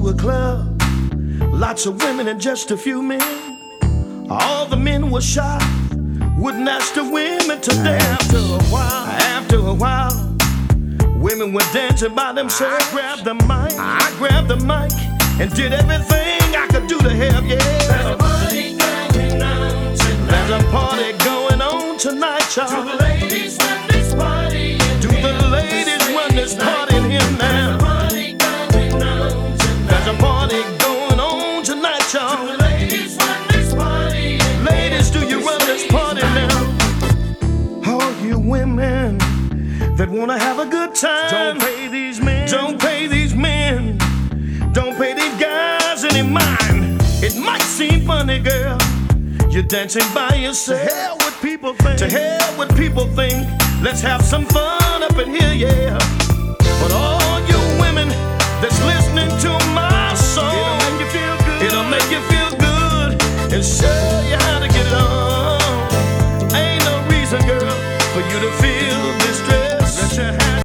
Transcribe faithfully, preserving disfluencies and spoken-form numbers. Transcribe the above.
to a club, lots of women and just a few men. All the men were shy, wouldn't ask the women to dance. After a while, after a while, women were dancing by themselves. I grabbed the mic, I grabbed the mic, and did everything I could do to help, yeah. There's a party going on tonight. There's a party going on tonight, y'all. Do the ladies run this party? Do the ladies run this party in here now? There's a party going on tonight. There's a party going on tonight, Do y'all. the ladies run this party? Ladies, do you run this party now? All you women that wanna have a good time, don't pay these men. Don't pay these men. Don't pay these guys any mind. It might seem funny, girl, you're dancing by yourself. To hell with people think. To hell with people think. Let's have some fun up in here, yeah. But all you women that's listening to my song, it'll make you feel good. It'll make you feel good. And so